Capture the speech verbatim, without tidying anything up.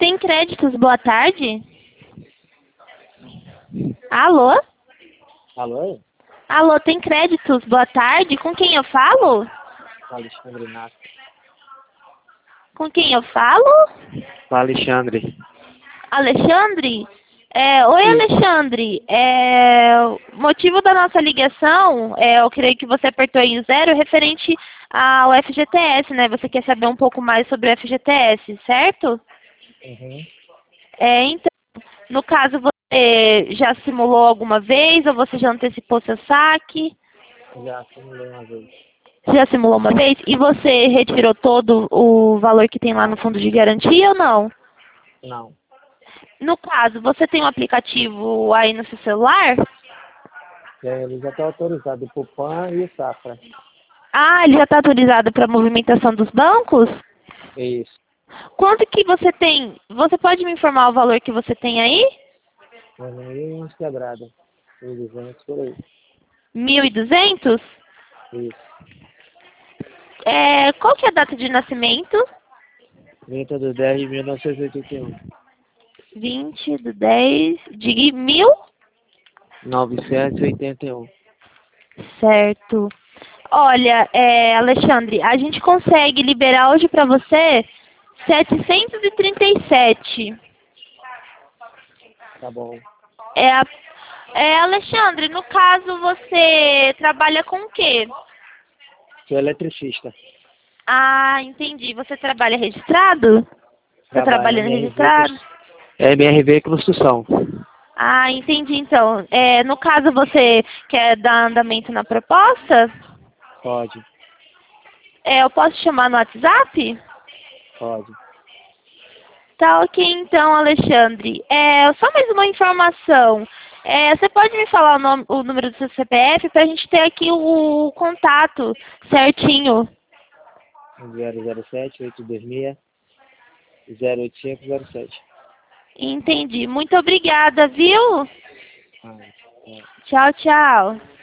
Tem créditos, boa tarde. Alô? Alô? Alô, tem créditos, boa tarde. Com quem eu falo? Alexandre Nato. Com quem eu falo? Alexandre. Alexandre? É, oi, Alexandre. É, o motivo da nossa ligação, é, eu creio que você apertou aí o zero, referente ao F G T S, né? Você quer saber um pouco mais sobre o F G T S, certo? Uhum. É, então, no caso, você já simulou alguma vez ou você já antecipou seu saque? Já simulei uma vez. Já simulou uma vez? E você retirou todo o valor que tem lá no fundo de garantia ou não? Não. No caso, você tem um aplicativo aí no seu celular? É, ele já está autorizado para o P A N e o Safra. Ah, ele já está autorizado para a movimentação dos bancos? É isso. Quanto que você tem? Você pode me informar o valor que você tem aí? Mas não ia umas quebradas. mil e duzentos por aí. mil e duzentos? Isso. É, qual que é a data de nascimento? trinta de dez de mil novecentos e oitenta e um. vinte de dez de mil? novecentos e oitenta e um. Certo. Olha, é, Alexandre, a gente consegue liberar hoje para você setecentos e trinta e sete. Tá bom. É, a- é, Alexandre, no caso você trabalha com o quê? Sou eletricista. Ah, entendi. Você trabalha registrado? Está Trabalho na trabalhando M R V. registrado? É M R V Construção. Ah, entendi. Então, é, no caso você quer dar andamento na proposta? Pode. É, eu posso chamar no WhatsApp? Pode. Tá ok, então, Alexandre. É, só mais uma informação. É, você pode me falar o, nome, o número do seu C P F para a gente ter aqui o, o contato certinho? zero zero sete oito dois seis zero oito cinco zero sete. Entendi. Muito obrigada, viu? Ah, é. Tchau, tchau.